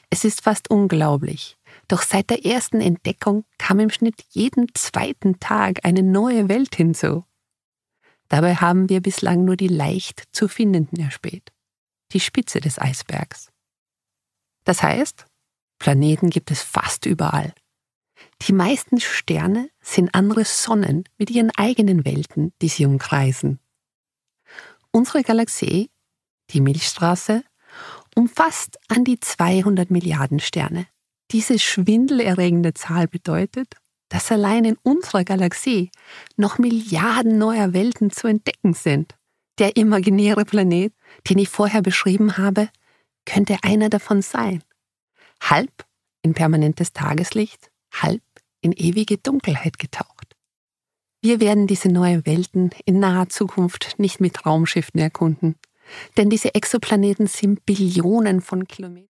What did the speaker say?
Es ist fast unglaublich. Doch seit der ersten Entdeckung kam im Schnitt jeden zweiten Tag eine neue Welt hinzu. Dabei haben wir bislang nur die leicht zu findenden erspäht. Die Spitze des Eisbergs. Das heißt, Planeten gibt es fast überall. Die meisten Sterne sind andere Sonnen mit ihren eigenen Welten, die sie umkreisen. Unsere Galaxie, die Milchstraße, umfasst an die 200 Milliarden Sterne. Diese schwindelerregende Zahl bedeutet, dass allein in unserer Galaxie noch Milliarden neuer Welten zu entdecken sind. Der imaginäre Planet, den ich vorher beschrieben habe, könnte einer davon sein. Halb in permanentes Tageslicht, halb in ewige Dunkelheit getaucht. Wir werden diese neuen Welten in naher Zukunft nicht mit Raumschiffen erkunden, denn diese Exoplaneten sind Billionen von Kilometern